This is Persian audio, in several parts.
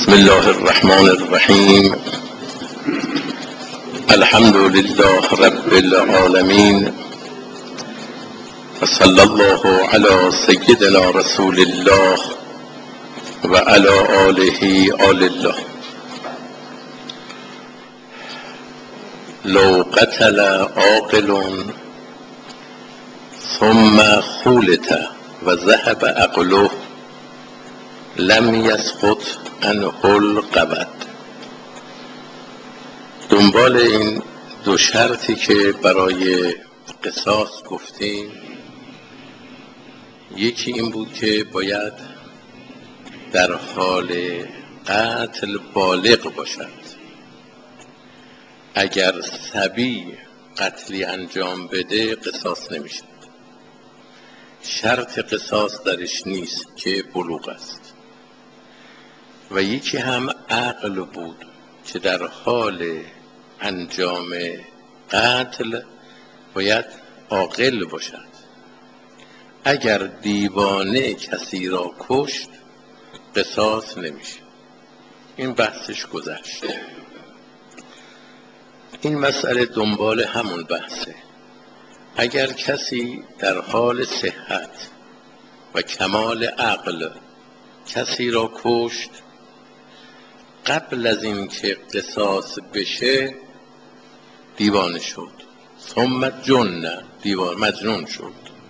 بسم الله الرحمن الرحیم. الحمد لله رب العالمین و صلی الله علی سیدنا رسول الله و علی آله آل الله. لو قتل عاقل ثم خولت و ذهب عقله لم یسقط عنه القبض. دنبال این دو شرطی که برای قصاص گفتیم، یکی این بود که باید در حال قتل بالغ باشد. اگر صبی قتلی انجام بده قصاص نمیشه. شرط قصاص درش نیست که بلوغ است. و یکی هم عقل بود که در حال انجام قتل باید عاقل باشد. اگر دیوانه کسی را کشت قصاص نمیشه. این بحثش گذشت. این مسئله دنبال همون بحثه. اگر کسی در حال صحت و کمال عقل کسی را کشت، قبل از این که قصاص بشه دیوانه شد، ثم جن، مجنون شد.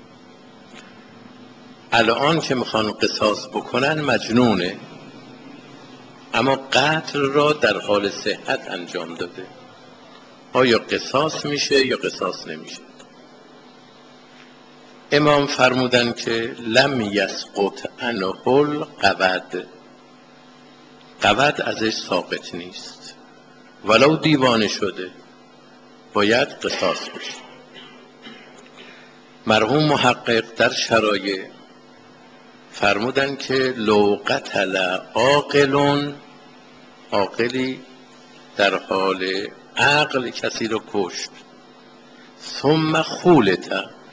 الان که میخوان قصاص بکنن مجنونه، اما قتل را در حال صحت انجام داده. آیا قصاص میشه یا قصاص نمیشه؟ امام فرمودن که لم یسقط عنه القبض. قبض ازش ساقط نیست، ولو دیوانه شده باید قصاص بشه. مرحوم محقق در شرایع فرمودن که لو قتل عاقل، عاقلی در حال عقل کسی رو کشت، ثم خولت،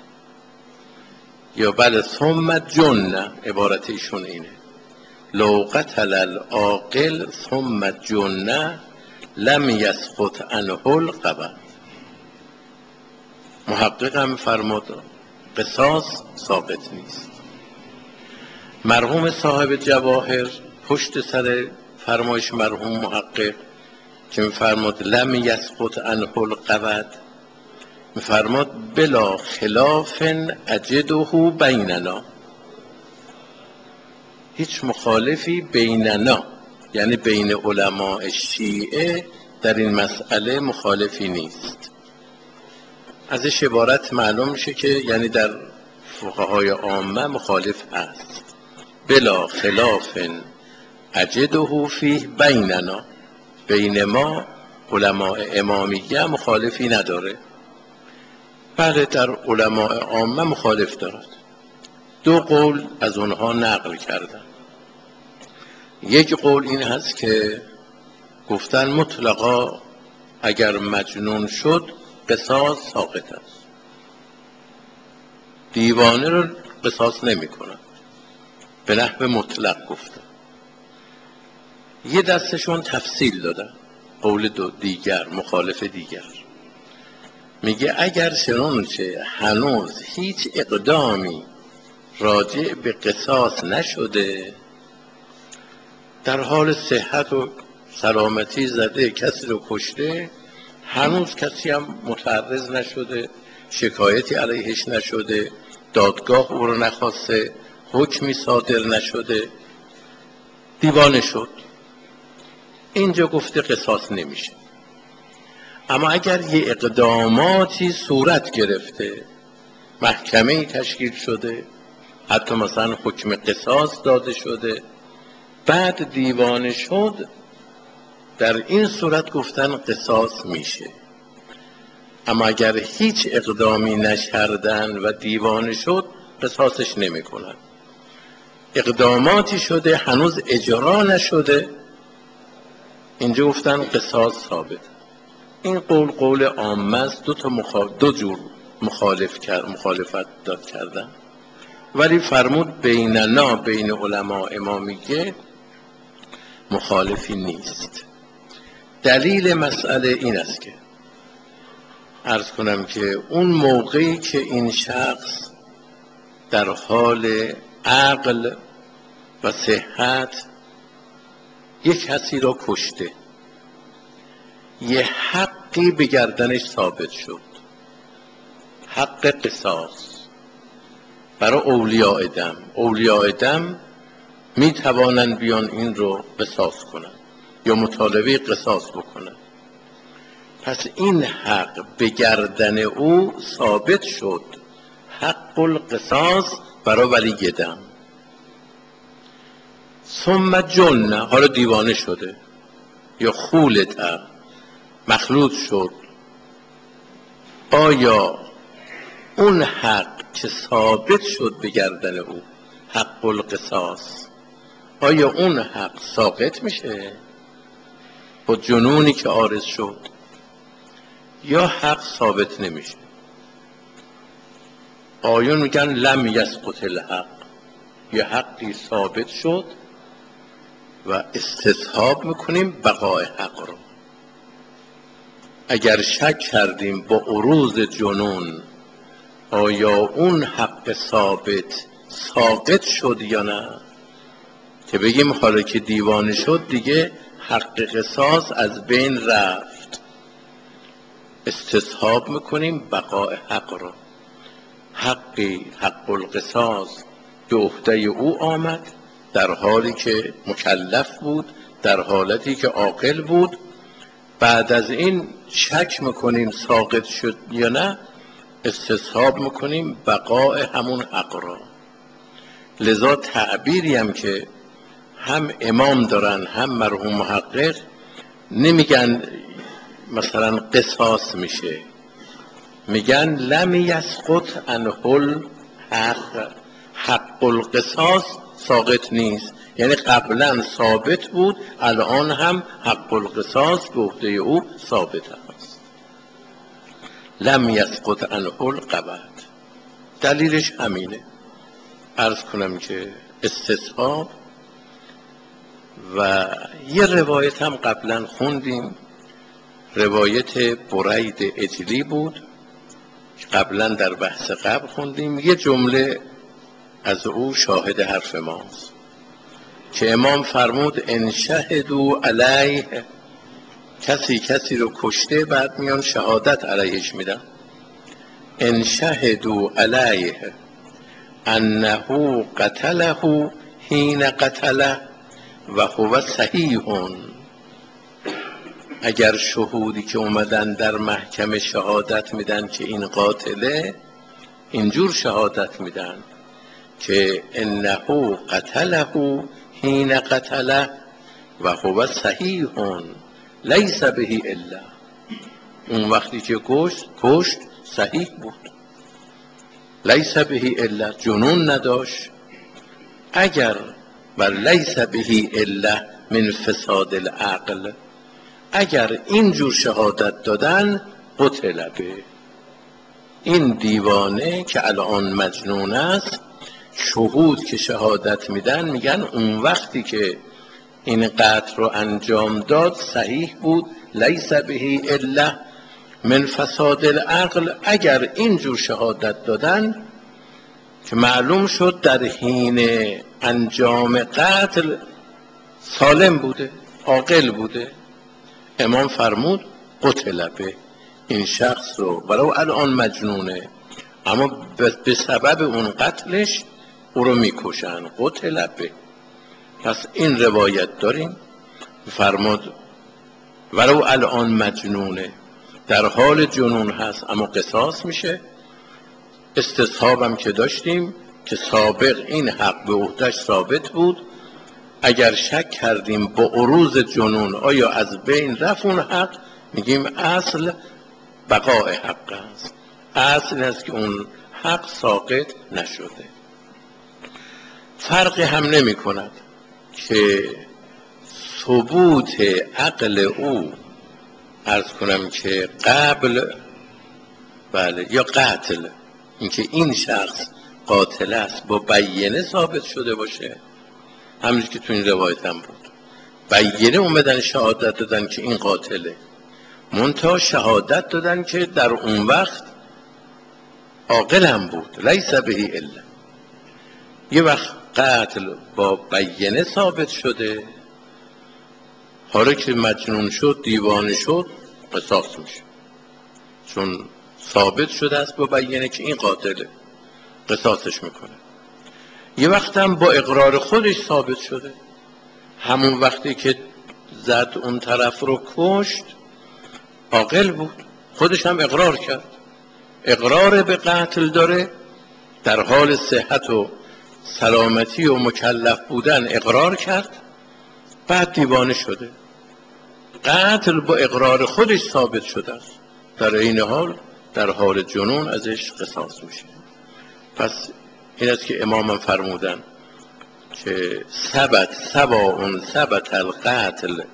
یا بله ثم جن، عبارت ایشون اینه، لو قتل العاقل ثم جن لم یسقط عنه القبض. محقق هم فرمود قصاص ثابت نیست. مرحوم صاحب جواهر پشت سر فرمایش مرحوم محقق که میفرمود لم یسقط عنه القبض، میفرمود بلا خلاف اجده بیننا. هیچ مخالفی بیننا، یعنی بین علماء شیعه در این مسئله مخالفی نیست. ازش عبارت معلوم میشه که یعنی در فقهای عامه مخالف هست. بلا خلاف اجده فیه بیننا، بین ما علماء امامیه مخالفی نداره. بله در علماء عامه مخالف دارد. دو قول از اونها نقل کردن. یک قول این هست که گفتن مطلقا اگر مجنون شد قصاص ساقط است، دیوانه رو قصاص نمی کنند، به نحو مطلق گفتن. یه دستشون تفصیل دادن، قول دیگر مخالف دیگر، میگه اگر چنانچه هنوز هیچ اقدامی راجع به قصاص نشده، در حال صحت و سلامتی زده کسی رو کشته، هنوز کسی هم متعرض نشده، شکایتی علیهش نشده، دادگاه او رو نخواسته، حکمی صادر نشده، دیوانه شد، اینجا گفته قصاص نمیشه. اما اگر یه اقداماتی صورت گرفته، محکمه‌ای تشکیل شده، حتی مثلا حکم قصاص داده شده، بعد دیوانه شد، در این صورت گفتن قصاص میشه. اما اگر هیچ اقدامی نکردن و دیوانه شد قصاصش نمی کنن. اقداماتی شده هنوز اجرا نشده، اینجا گفتن قصاص ثابت. این قول عامه است. دو جور مخالفت داد کردن، ولی فرمود بیننا، بین علماء امامیه مخالفی نیست. دلیل مسئله این است که عرض کنم که اون موقعی که این شخص در حال عقل و صحت یک کسی را کشته، یه حقی به گردنش ثابت شد، حق قصاص برای اولیاء دم می توانند بیان این رو قصاص کنند یا مطالبه قصاص بکنند. پس این حق به گردن او ثابت شد، حق القصاص برای ولی دم. ثم جن، حالا دیوانه شده یا خولت مخلوط شد. آیا اون حق که ثابت شد به گردن او، حق القصاص، آیا اون حق ساقط میشه با جنونی که عارض شد یا حق ثابت نمیشه؟ آیون میگن لم یسقط الحق، یه حقی ثابت شد و استصحاب میکنیم بقای حق رو. اگر شک کردیم با عروض جنون آیا اون حق ثابت ساقط شد یا نه، که بگیم حالا که دیوانه شد دیگه حق قصاص از بین رفت، استصحاب میکنیم بقای حق رو. حق القصاص به عهده او آمد در حالی که مکلف بود، در حالتی که عاقل بود. بعد از این شک میکنیم ساقط شد یا نه، استصحاب میکنیم بقای همون حق را. لذا تعبیری هم که هم امام دارن هم مرحوم محقق، نمیگن مثلا قصاص میشه، میگن لم یسقط عنه الحق، حق القصاص ساقط نیست، یعنی قبلا ثابت بود، الان هم حق القصاص به عهده او ثابت است. لم یسقط عنه القبض، دلیلش همینه. عرض کنم که استصحاب. و یه روایت هم قبلا خوندیم، روایت برید اجلی بود، قبلا در بحث قبل خوندیم. یه جمله از او شاهد حرف ماست که امام فرمود ان شهدوا علیه، کسی رو کشته بعد میان شهادت علیهش میدن. ان شهدوا علیه انه قتله حین قتله و هو صحیح، اگر شهودی که اومدن در محکمه شهادت میدن که این قاتله، اینجور شهادت میدن که انه قتله حین قتله و هو صحیح لیس به الا، اون وقتی که کشت صحیح بود، لیس به الا، جنون نداشت. اگر بر لیس به الا من فساد العقل، اگر اینجور شهادت دادن قتل به، این دیوانه که الان مجنون است، شهود که شهادت میدن میگن اون وقتی که این قتل رو انجام داد صحیح بود، لیس به الا من فساد العقل. اگر اینجور شهادت دادن که معلوم شد در حین انجام قتل سالم بوده، عاقل بوده، امام فرمود قتل به، این شخص رو ولو الان مجنونه اما به سبب اون قتلش او رو میکشن، قتل به. پس این روایت داریم، فرمود ولو الان مجنونه، در حال جنون هست اما قصاص میشه. استصحابم که داشتیم که سابق این حق به عهده‌اش ثابت بود، اگر شک کردیم با عروض جنون آیا از بین رفت اون حق، میگیم اصل بقای حق است، اصل است که اون حق ساقط نشده. فرقی هم نمی کند که ثبوت عقل او، عرض کنم که قبل بله یا قتل، اینکه این شخص قاتل است با بینه ثابت شده باشه، همونجور که تو این روایت هم بود، بینه اومدن شهادت دادن که این قاتله، منتها شهادت دادن که در اون وقت عاقل هم بود، لیس به الا. یه وقت قتل با بینه ثابت شده، حالا که مجنون شد دیوانه شد قصاص میشه، چون ثابت شده است با بینه که این قاتله، قصاصش میکنه. یه وقت هم با اقرار خودش ثابت شده، همون وقتی که زد اون طرف رو کشت عاقل بود، خودش هم اقرار کرد، اقرار به قتل داره، در حال صحت و سلامتی و مکلف بودن اقرار کرد، بعد دیوانه شده. قتل با اقرار خودش ثابت شده است، در این حال در حال جنون ازش قصاص میشه. پس این است که امام فرمودن که ثبت القتل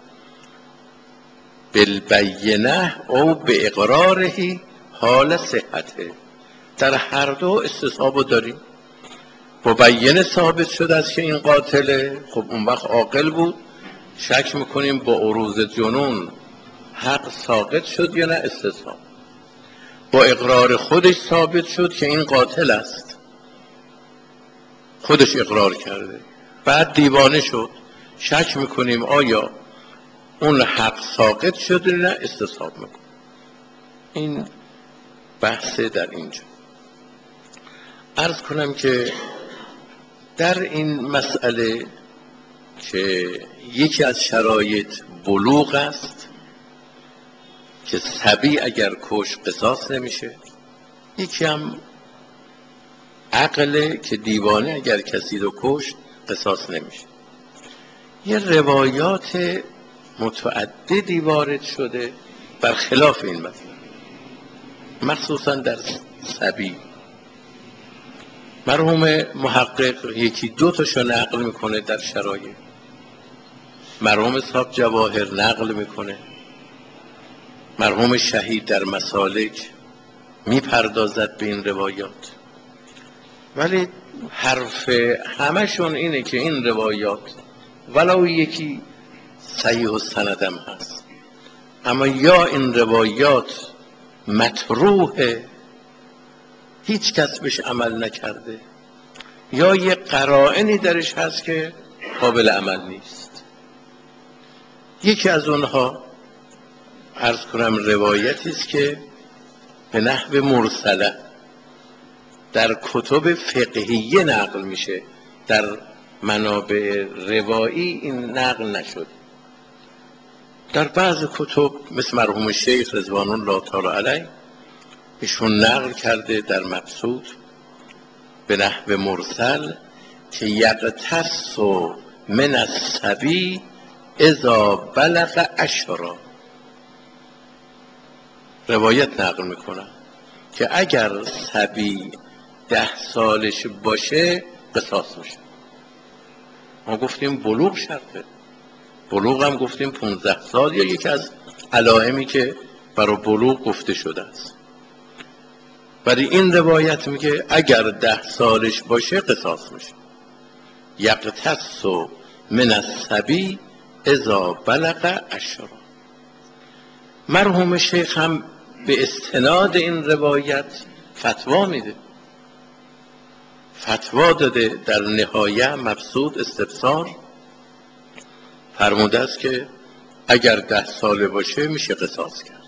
بالبینه او به اقراره حال صحته. در هر دو استصحابو داریم. با بینه ثابت شده است که این قاتله، خب اون وقت عاقل بود، شک میکنیم با عروض جنون حق ساقط شد یا نه استصحاب. با اقرار خودش ثابت شد که این قاتل است، خودش اقرار کرده، بعد دیوانه شد، شک میکنیم آیا اون حق ساقط شد یا نه استصحاب میکنیم. این بحث در اینجا. عرض کنم که در این مسئله که یکی از شرایط بلوغ است که صبی اگر کش قصاص نمیشه، یکی هم عقله که دیوانه اگر کسی رو کشت قصاص نمیشه. یه روایات متعددی وارد شده بر خلاف این مسئله، مخصوصا در صبی. مرحوم محقق یکی دو تاشو نقل میکنه در شرایط، مرحوم صاحب جواهر نقل میکنه، مرحوم شهید در مسالک میپردازد به این روایات، ولی حرف همشون اینه که این روایات ولو یکی صحیح السندم هست، اما یا این روایات مطروحه، هیچ کس بهش عمل نکرده، یا یه قرائنی درش هست که قابل عمل نیست. یکی از اونها عرض کنم روایتی است که به نحو مرسله در کتب فقهیه نقل میشه، در منابع روایی این نقل نشد. در بعض کتب مثل مرحوم شیخ رضوان الله تعالی علیه ایشون نقل کرده در مبسوط به نحو مرسل که یقتص من الصبی اذا بلغ 10، روایت نقل میکنم که اگر صبی 10 سالش باشه قصاص میشه. ما گفتیم بلوغ شرطه، بلوغ هم گفتیم 15 سال یا یکی از علائمی که برای بلوغ گفته شده است، ولی این روایت میگه اگر 10 سالش باشه قصاص میشه. یقتص من الصبی اذا بلغ 10. مرحوم شیخ هم به استناد این روایت فتوا میده، فتوا داده در نهایه مبسوط استفسار فرموده است که اگر 10 ساله باشه میشه قصاص کرد.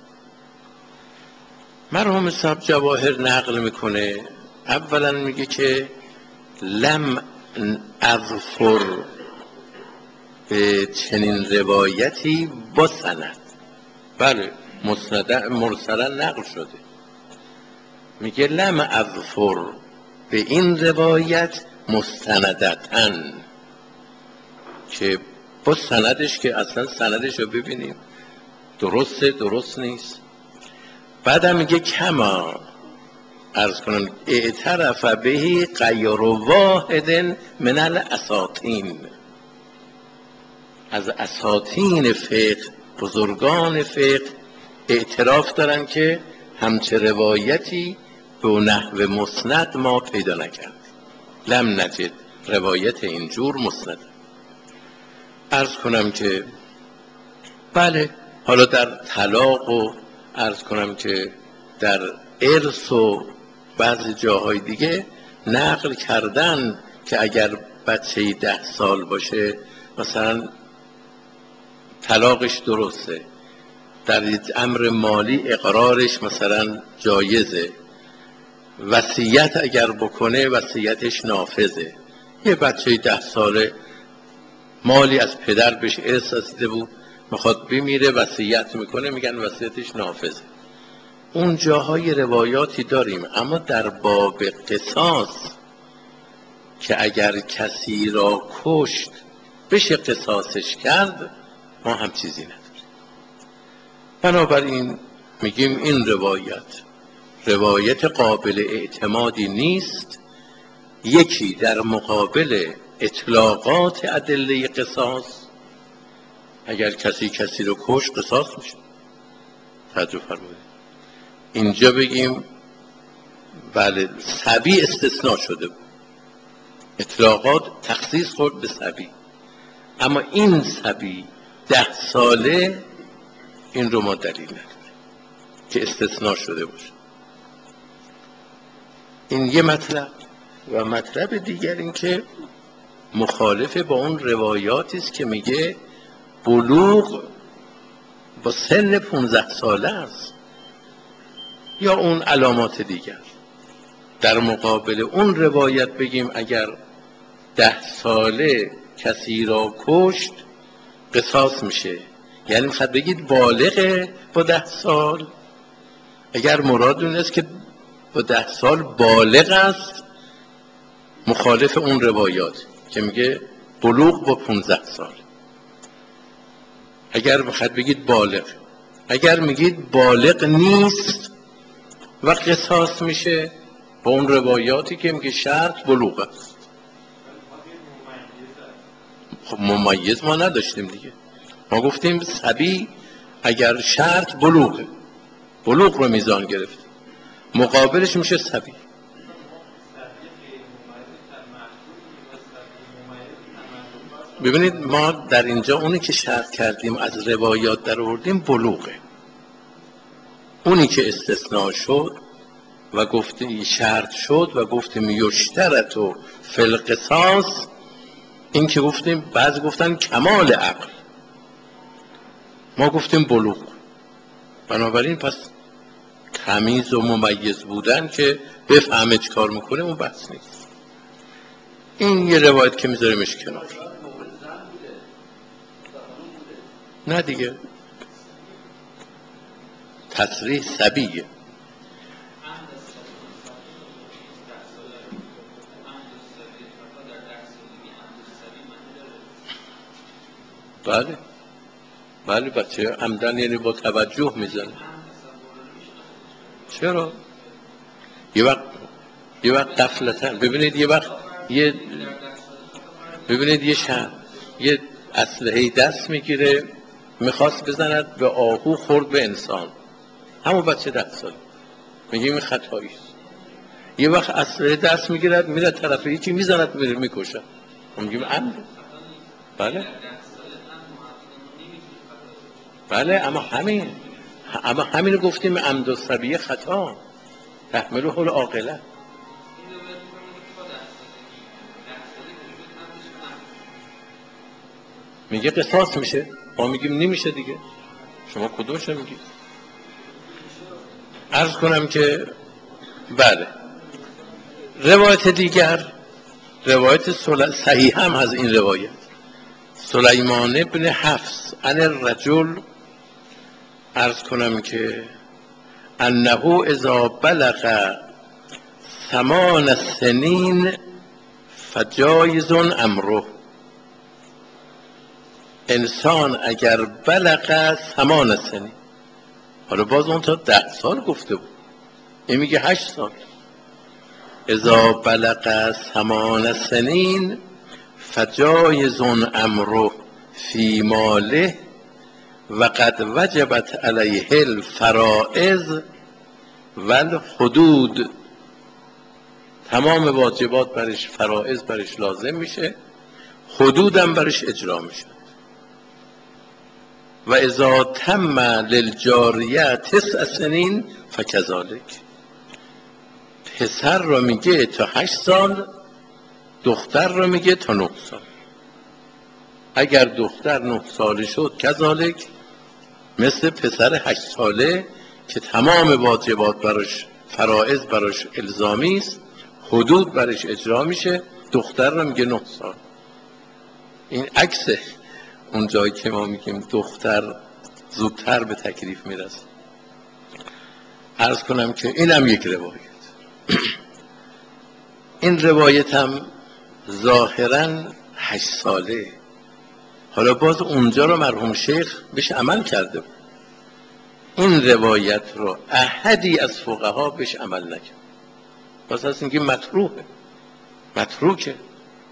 مرحوم صاحب جواهر نقل میکنه، اولا میگه که لم اظفر به چنین روایتی با سند، بله مرسلا نقل شده، میگه لم اظفر به این روایت مستندتن، که با سندش که اصلا سندش رو ببینیم درسته درست نیست. بعدم میگه کما عرض کنم اعترف به غیر واحد من الاساطین، از اساطین فقه بزرگان فقه اعتراف دارن که همچه روایتی به نحو مسند ما پیدا نکرد، لم نجد روایت اینجور مسند. عرض کنم که بله، حالا در طلاق و عرض کنم که در ارث و بعضی جاهای دیگه نقل کردن که اگر بچه 10 سال باشه مثلا طلاقش درسته، در امر مالی اقرارش مثلا جایزه، وصیت اگر بکنه وصیتش نافذه. یه بچه 10 ساله مالی از پدر بهش ارث رسیده بود، میخواد بمیره، وصیت میکنه، میگن وصیتش نافذه. اون جاهای روایاتی داریم، اما در باب قصاص که اگر کسی را کشت بشه قصاصش کرد، ما هم چیزی نداریم. بنابراین میگیم این روایت قابل اعتمادی نیست. یکی در مقابل اطلاقات ادله قصاص، اگر کسی رو کشت قصاص میشه. توجه فرمایید اینجا بگیم بله صبی استثناء شده بود، اطلاقات تخصیص خورد به صبی، اما این صبی 10 ساله این رو ما دلیل نداریم که استثناء شده باشه. این یه مطلب. و مطلب دیگر این که مخالف با اون روایاتی است که میگه بلوغ با سن 15 ساله است یا اون علامات دیگر. در مقابل اون روایت بگیم اگر 10 ساله کسی را کشت قصاص میشه، یعنی میخواد بگید بالغه با 10 سال. اگر مراد اون است که با 10 سال بالغ است، مخالف اون روایات که میگه بلوغ با 15 سال. اگر میخواد بگید بالغ، اگر میگید بالغ نیست و قصاص میشه، با اون روایاتی که میگه شرط بلوغ است. خب ممیز ما نداشتیم دیگه، ما گفتیم صبی اگر شرط بلوغه، بلوغ رو میزان گرفت، مقابلش میشه صبی. ببینید ما در اینجا اونی که شرط کردیم از روایات در آوردیم بلوغه، اونی که استثناء شد و گفتیم شرط شد و گفتیم یشترط و فی القصاص، این که گفتیم بعضی گفتن کمال عقل، ما گفتیم بلوغ. بنابراین پس تمیز و ممیز بودن که بفهمه چه کار میکنه اون بحث نیست. این یه روایت که میذاریمش کنار. نه دیگه تصریح صبیه. بله بله، بچه عمدن یعنی با توجه میزنه. چرا؟ یه وقت غفلتن. ببینید یه شب یه اسلحه دست میگیره میخواست بزند به آهو، خورد به انسان، همون بچه 10 سال، میگیم این خطاییست. یه وقت اسلحه دست میگیرد میره طرف یکی میزند میره میکشد، میگیم عمد. بله بله، اما همین رو گفتیم عمد و صبیه خطا تحمله العاقله. میگه قصاص میشه، ما میگیم نمیشه دیگه. شما کدومش رو میگید؟ عرض کنم که بله روایت دیگر، روایت صحیح هم از این روایت سلیمان ابن حفص عن الرجل، عرض کنم که انه اذا بلغ 8 سنین فجایز امره. انسان اگر بلغ 8 سنین، حالا باز اون تا 10 سال گفته بود، این میگه 8 سال. اذا بلغ 8 سنین فجایز امره فی ماله و قد وجبت علیه الفرائض و الحدود. تمام واجبات برش، فرائض برش لازم میشه، حدودم برش اجرا میشه. و اذا تم للجاریه 9 سنین فکذالک. پسر رو میگه تا 8 سال، دختر رو میگه تا 9 سال. اگر دختر 9 ساله شد کذالک، مثل پسر 8 ساله که تمام واجبات براش، فرائض براش الزامی است، حدود براش اجرا میشه، دختر رو میگه 9 سال. این عکس اون جایی که ما میگیم دختر زودتر به تکلیف میرسه. عرض کنم که اینم یک روایت. این روایت هم ظاهراً 8 ساله. حالا باز اونجا رو مرحوم شیخ بهش عمل کرده بود. این روایت رو احدی از فقها بهش عمل نکرد. باز هست اینکه متروکه.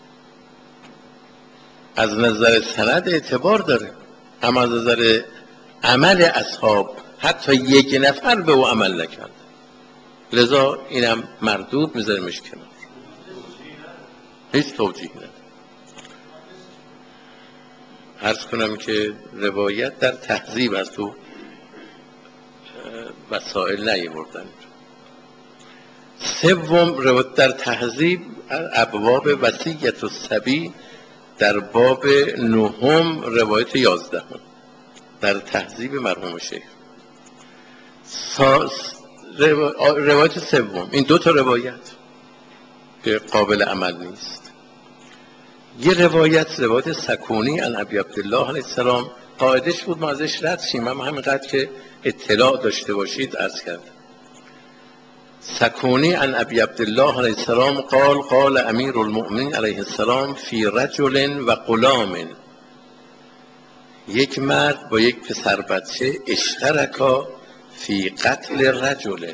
از نظر سند اعتبار داره، اما از نظر عمل اصحاب حتی یک نفر به او عمل نکرد. لذا اینم مردود میذاریمش کنار، هیچ توجیه نداره. عرض کنم که روایت در تهذیب از تو وسائل نیاوردن. سوم، روایت در تهذیب ابواب وصیت الصبی در باب 9 روایت 11 در تهذیب مرحوم شیخ. روایت سوم، این 2 تا روایت که قابل عمل نیست. یه روایت سکونی عن ابی عبدالله علیه السلام، قاعدش بود ما ازش رد شیم، اما همینقدر که اطلاع داشته باشید عرض کردم. سکونی عن ابی عبدالله علیه السلام قال قال امیر المؤمنین علیه السلام فی رجل و غلام، یک مرد با یک پسر بچه اشترکا فی قتل رجل،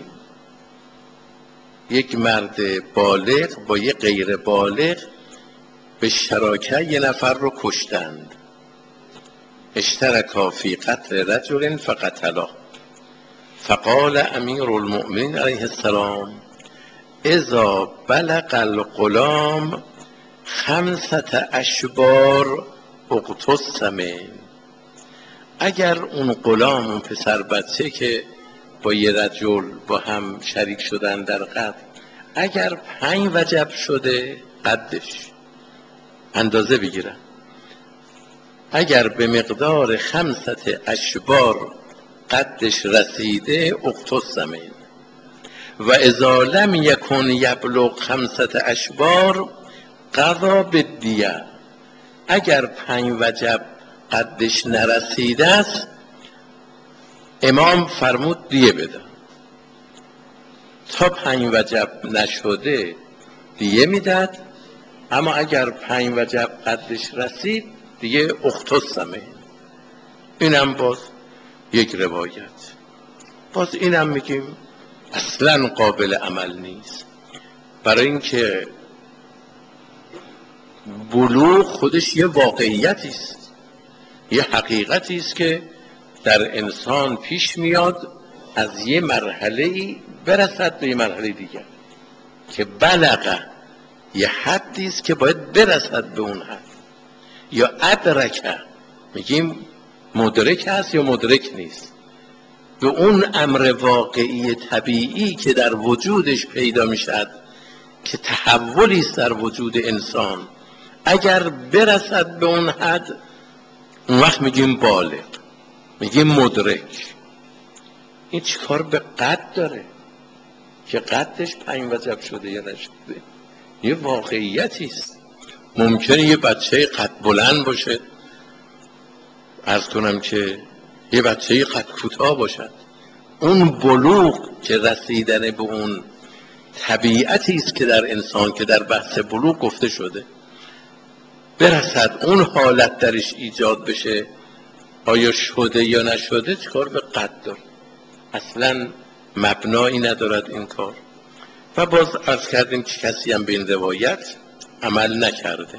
یک مرد بالغ با یک غیر بالغ به شراکت یه نفر رو کشتند. اشترکا فی قتل رجل فقتلا، فقال امیر المؤمنین علیه السلام اذا بلغ الغلام 5 اشبار اغتص منه. اگر اون غلام، اون پسر بچه که با یه رجل با هم شریک شدن در قتل، اگر 5 وجب شده قدش اندازه بگیرن، اگر به مقدار 5 اشبار قدش رسیده اغتص منه. و اذا لم یکن یبلغ 5 اشبار قضا بالدیه، اگر 5 وجب قدش نرسیده است امام فرمود دیه بده. تا 5 وجب نشده دیه میداد، اما اگر 5 وجب قدش رسید دیگه اغتص منه. اینم باز یک روایت. باز اینم میگیم اصلا قابل عمل نیست، برای اینکه بلوغ خودش یه واقعیتی است، یه حقیقتی است که در انسان پیش میاد، از یه مرحله برسد به یه مرحله دیگر، که بلغ یه حدی است که باید برسد به اون حد، یا ادرک میگیم مدرک هست یا مدرک نیست، به اون امر واقعی طبیعی که در وجودش پیدا میشد که تحولی است در وجود انسان، اگر برسد به اون حد اون وقت میگیم بالغ، میگیم مدرک. این چیکار به قد داره که قدش 5 وجب شده یا نشده؟ یه واقعیتی است. ممکنه یه بچه قد بلند باشه، عرض کنم که یه بچه قد کوتاه باشد. اون بلوغ که رسیدن به اون طبیعتی است که در انسان، که در بحث بلوغ گفته شده، برسد اون حالت درش ایجاد بشه، آیا شده یا نشده چیکار به قد داره؟ اصلا مبنایی ندارد این کار. و باز عرض کردیم که کسی هم به این روایت عمل نکرده.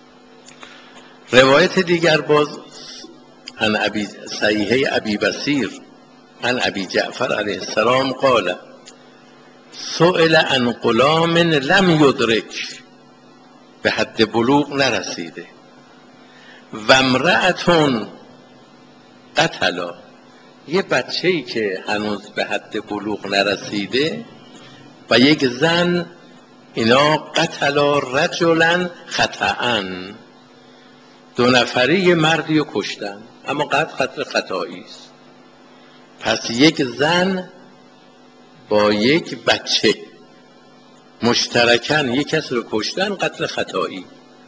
روایت دیگر باز عن ابی صحیحه ابی بصیر عن ابی جعفر علیه السلام قال سئل عن غلام لم یدرک، به حد بلوغ نرسیده، و امرأتون قتلا، یه بچه‌ای که هنوز به حد بلوغ نرسیده و یک زن، اینا قتلا رجلا خطأً، دو نفری یه مردی رو کشتن، اما قتل خطایی است. پس یک زن با یک بچه مشترکاً یک کس رو کشتن، قتل خطایی.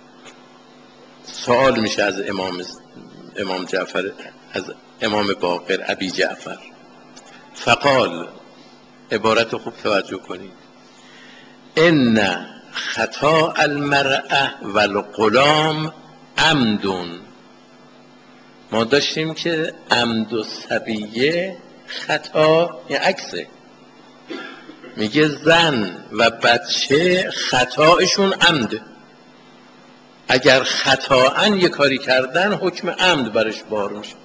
سوال میشه از امام جعفر، از امام باقر ابی جعفر، فقال، عبارت خوب توجه کنید، ان خطا المرأة و الغلام عمدون. ما داشتیم که عمد و صبیه خطا یه عکسه، میگه زن و بچه خطایشون عمده، اگر خطااً یه کاری کردن حکم عمد برش بار میشه.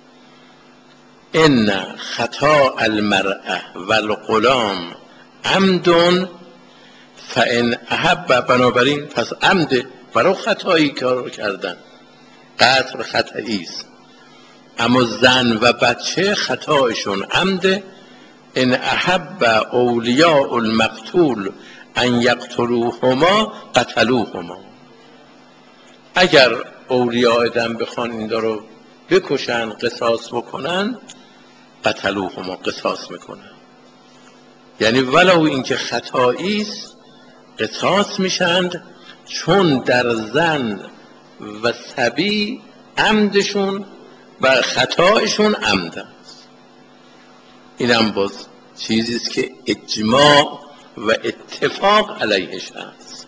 ان خطا المرأة و الغلام عمدون فان احب، بنابراین پس عمده، برای خطایی کار کردن، قتل خطایی است، اما زن و بچه خطایشون عمده. ان احب اولیاء المقتول ان یقتلوهما قتلوهما، اگر اولیاء دم بخوان این رو بکشن، قصاص بکنن، قتلوهما، قصاص میکنن. یعنی ولو اینکه خطایی است قصاص میشند، چون در زن و صبی عمدشون و خطایشون عمد است. اینم باز چیزی است که اجماع و اتفاق علیهش هست.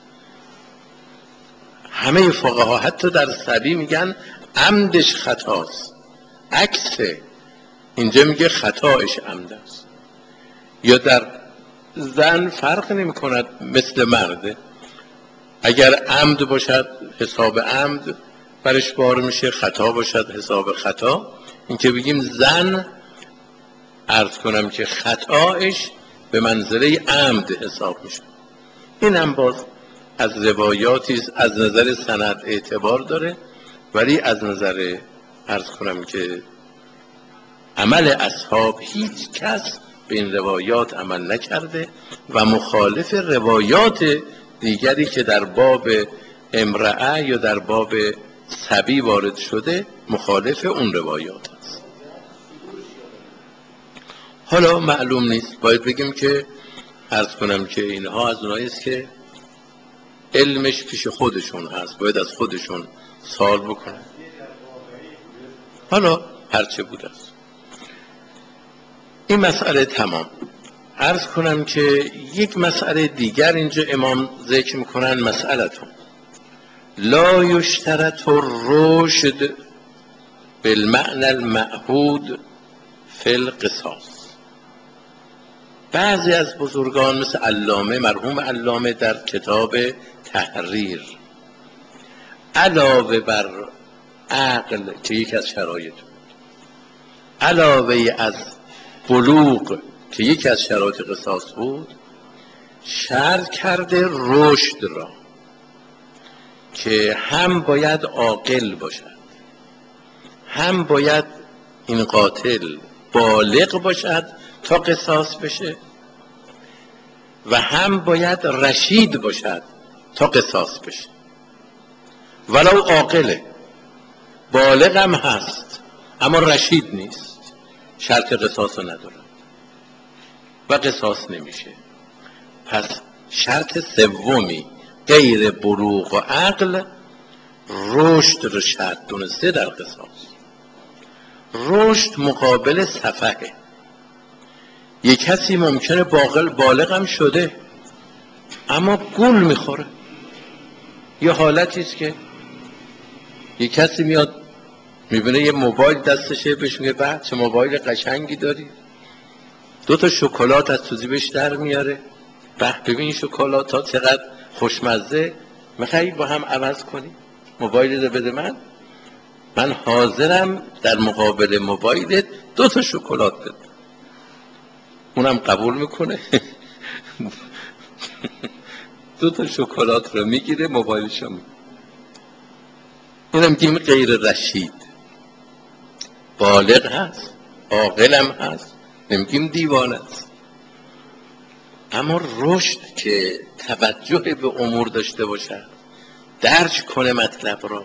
همه فقها حتی در صبی میگن عمدش خطاست، عکسه، اینجا میگه خطایش عمد است. یا در زن فرق نمی کند، مثل مرده، اگر عمد باشد حساب عمد برش بار میشه، خطا باشد حساب خطا. این که بگیم زن، عرض کنم که خطایش به منزله عمد حساب میشه. این هم باز از روایاتی از نظر سند اعتبار داره، ولی از نظر عرض کنم که عمل اصحاب هیچ کس به این روایات عمل نکرده و مخالف روایات دیگری که در باب امرأه یا در باب صبی وارد شده، مخالف اون روایات است. حالا معلوم نیست، باید بگیم که عرض کنم که اینها از اونایی است که علمش پیش خودشون هست، باید از خودشون سوال بکنن. حالا هرچه بود است، این مسئله تمام. عرض کنم که یک مسئله دیگر اینجا امام ذکر میکنن، مسئلتون لا یشترط الرشد بالمعنى المعهود فی القصاص. بعضی از بزرگان مثل علامه، مرحوم علامه، در کتاب تحریر علاوه بر عقل که یک از شرایط بود، علاوه از بلوغ که یکی از شرایط قصاص بود، شرط کرده رشد را، که هم باید عاقل باشد، هم باید این قاتل بالغ باشد تا قصاص بشه، و هم باید رشید باشد تا قصاص بشه. ولو عاقله، بالغ هم هست اما رشید نیست، شرط قصاص رو نداره و قصاص نمیشه. پس شرط سومی غیر بلوغ و عقل، رشد رو شرط دونسته در قصاص. رشد مقابل سفهه. یک کسی ممکنه بالغ هم شده اما گول میخوره. یه حالتی است که یک کسی میاد میبینه یه موبایل دستشه، بهش میگه به چه موبایل قشنگی داری، 2 تا شکلات از تو جیبش در میاره، به ببین شکلات ها چقدر خوشمزه، میخوایی با هم عوض کنی، موبایل رو بده من حاضرم در مقابل موبایلت 2 تا شکلات بده. اونم قبول میکنه 2 تا شکلات رو میگیره، موبایلش رو میگیره. اینم میگیم غیر رشید. بالغ هست، عاقلم هست، نمیگیم دیوانه است. اما رشد که توجه به امور داشته باشد، درک کنه مطلب را،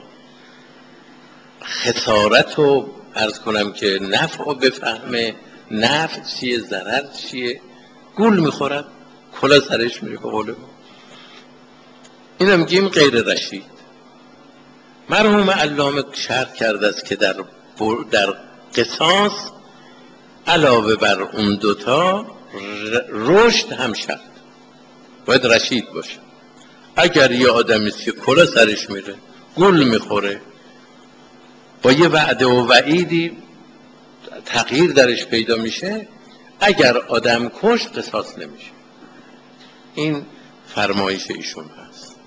خسارت رو عرض کنم که نفع رو بفهمه، نفع چیه ضرر چیه، گول میخورد کلا سرش میره. به قول ما اینم میگیم غیر رشید. مرحوم علامه شرح کرده است که در قصاص علاوه بر اون دوتا رشد هم شرط، باید رشید باشه. اگر یه آدمی است که کلا سرش میره، گول میخوره، با یه وعده و وعیدی تغییر درش پیدا میشه، اگر آدم کش قصاص نمیشه. این فرمایش ایشون هست.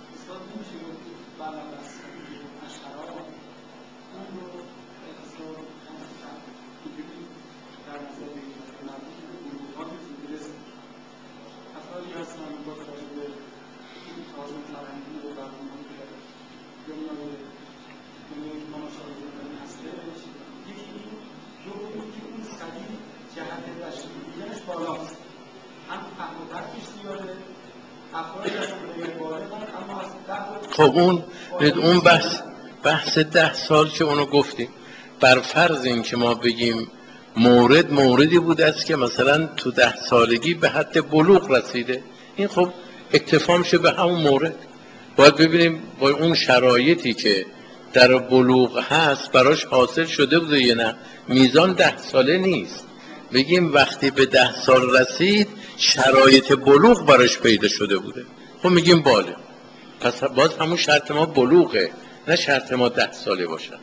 خب اون بحث 10 سال که اونو گفتیم، بر فرض این که ما بگیم موردی بوده است که مثلا تو 10 سالگی به حد بلوغ رسیده، این خب اکتفا میشه به همون مورد. باید ببینیم با اون شرایطی که در بلوغ هست براش حاصل شده بوده یا نه. میزان 10 ساله نیست، بگیم وقتی به 10 سال رسید شرایط بلوغ براش پیدا شده بوده، خب میگیم بالغ. پس باز همون شرط ما بلوغه، نه شرط ما 10 ساله باشد.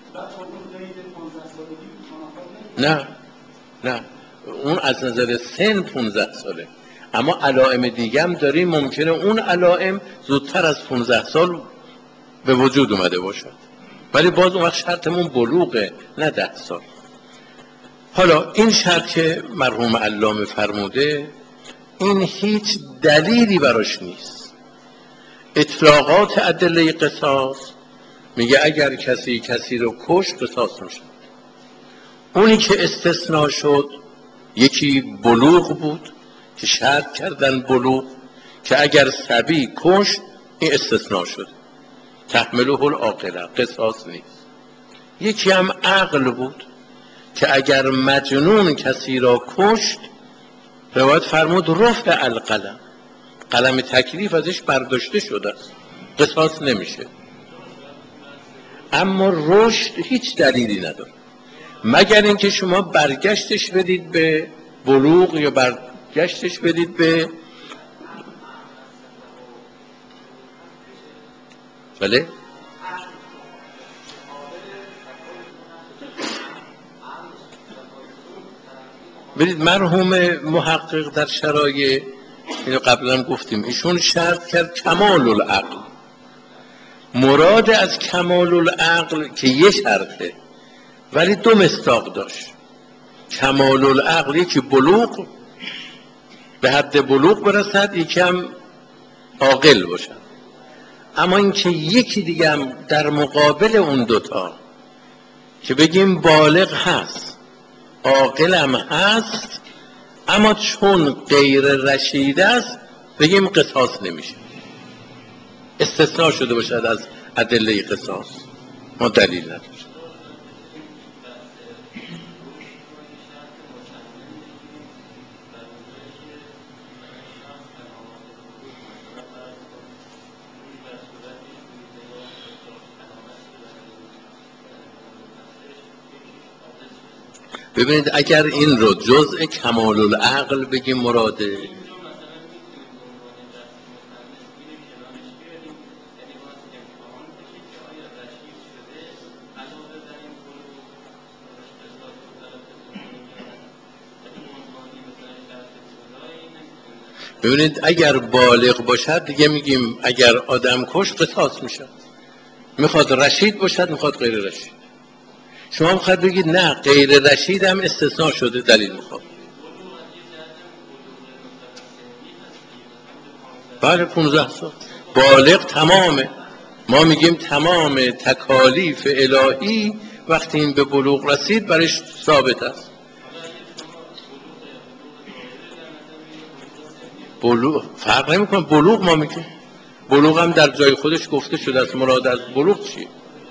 نه اون از نظر سن 15 ساله، اما علائم دیگه هم داریم، ممکنه اون علائم زودتر از 15 سال به وجود اومده باشد، ولی باز اون وقت شرطمون بلوغه، نه 10 سال. حالا این شرط که مرحوم علامه فرموده، این هیچ دلیلی براش نیست. اطلاقات ادله قصاص میگه اگر کسی رو کش قصاص میشه. اونی که استثناء شد یکی بلوغ بود که شرط کردن بلوغ، که اگر صبی کش این استثناء شد، تحمله العاقله، قصاص نیست. یکی هم عقل بود که اگر مجنون کسی را کشت، روایت فرمود رفع القلم، قلم تکلیف ازش برداشته شده است، قصاص نمیشه. اما رشد هیچ دلیلی نداره، مگر اینکه شما برگشتش بدید به بلوغ یا برگشتش بدید به بله. برید مرحوم محقق در شرایع، اینو قبلا گفتیم، ایشون شرط کرد کمال العقل. مراد از کمال العقل که یه شرطه ولی 2 مصداق داشت. کمال العقل یکی بلوغ، به حد بلوغ برسد، یکی هم عاقل باشد. اما اینکه یکی دیگه هم در مقابل اون دوتا که بگیم بالغ هست عاقل هم هست، اما چون غیر رشید است بگیم قصاص نمیشه، استثناء شده باشد از ادله قصاص، ما دلیل نداره. ببینید اگر این رو جزء کمال العقل بگیم مراده، ببینید اگر بالغ باشد دیگه میگیم اگر آدم کش قصاص میشه، میخواد رشید باشد میخواد غیر رشید. شما میخواد بگید نه غیر رشید هم استثناء شده، دلیل میخواد. بله 15 سال بالغ تمامه. ما میگیم تمام تکالیف الهی وقتی این به بلوغ رسید برش ثابت است. بلوغ فرق نمیکنه، بلوغ ما میگه، بلوغ هم در جای خودش گفته شده است. مراد از بلوغ چیه؟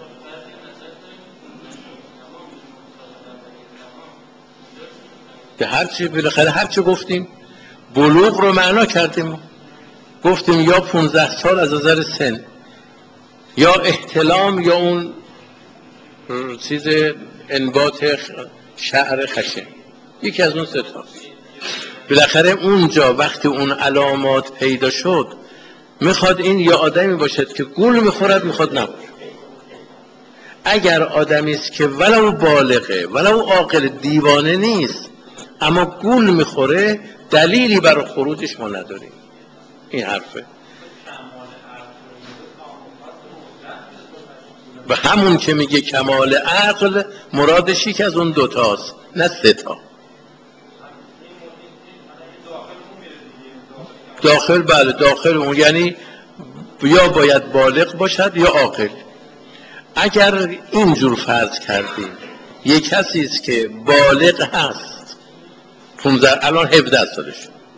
که هر چی بالاخره هر چی گفتیم بلوغ رو معنا کردیم، گفتیم یا 15 سال از نظر سن، یا احتلام، یا اون چیز انبات شعر خشن، یکی از اون سه تا. بالاخره اونجا وقتی اون علامات پیدا شد میخواد این یا آدمی باشد که گول میخورد، میخواد نباشه. اگر آدمی است که ولو بالغه ولو عاقل، دیوانه نیست اما گول میخوره، دلیلی برای خروجش ما نداریم. این حرفه. و همون که میگه کمال عقل مرادش یک از اون دوتاست، نه سه تا. داخل، بله داخل اون، یعنی یا باید بالغ باشد یا عاقل. اگر اینجور فرض کردیم یک کسی است که بالغ هست 15 الان 17 سالش،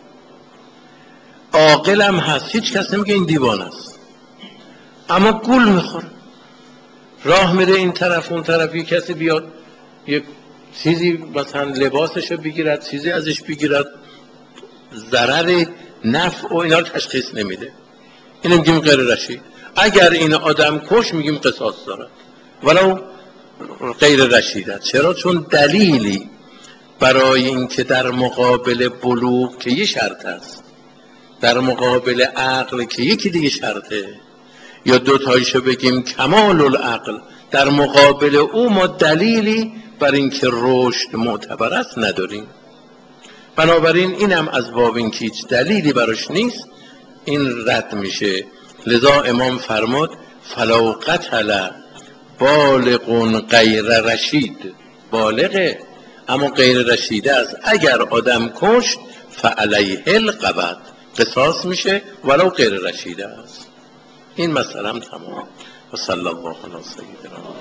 عاقل هم هست، هیچ کس نمیگه این دیوانه است، اما گول میخوره، راه میره این طرف اون طرف، یک کسی بیاد یک چیزی مثلا لباسشو بگیرد، چیزی ازش بگیرد، ضرر نفع و اینا رو تشخیص نمیده، اینو میگیم غیر رشید. اگر این آدم کش میگیم قصاص داره ولو غیر رشید است. چرا؟ چون دلیلی برای اینکه در مقابل بلوغ که یه شرط است، در مقابل عقل که یکی دیگه شرطه، یا دو تایشو بگیم کمال العقل، در مقابل او ما دلیلی بر اینکه رشد معتبر است نداریم. بنابراین اینم از باب اینکه هیچ دلیلی براش نیست این رد میشه. لذا امام فرمود فلو قتل بالغ غیر رشید، بالغه اما غیر رشیده است، اگر آدم کشت فعلیه القبض، قصاص میشه ولو غیر رشیده است. این مسئله هم تمام. و صلی الله علی سیدنا